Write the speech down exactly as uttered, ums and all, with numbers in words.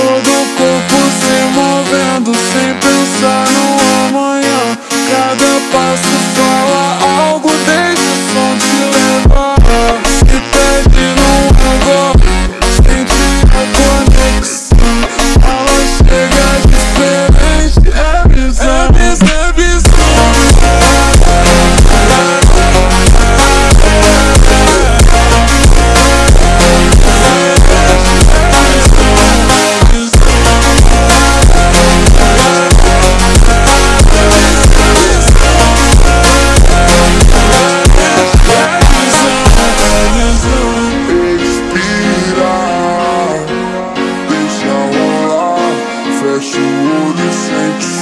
todo o corpo se movendo sem pensar no amanhã. Cada passo fala algo, deixa o som te levar. Se perde no agora, sente a conexão. Ela chega diferente, é visão, é visão. Fecha o olho e sente